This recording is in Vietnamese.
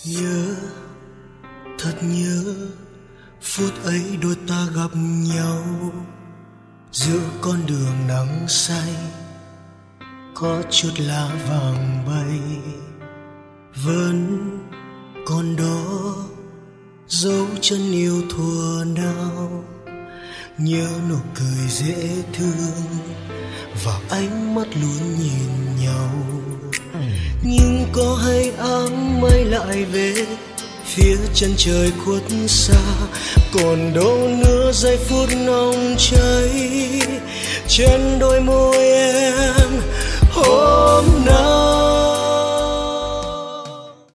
Nhớ, thật nhớ phút ấy đôi ta gặp nhau giữa con đường nắng say, có chút lá vàng bay. Vẫn còn đó dấu chân yêu thuở nào, nhớ nụ cười dễ thương và ánh mắt luôn nhìn nhau. Nhưng có hay áng mây lại về phía chân trời khuất xa, còn đâu nữa giây phút nồng cháy trên đôi môi em hôm nay.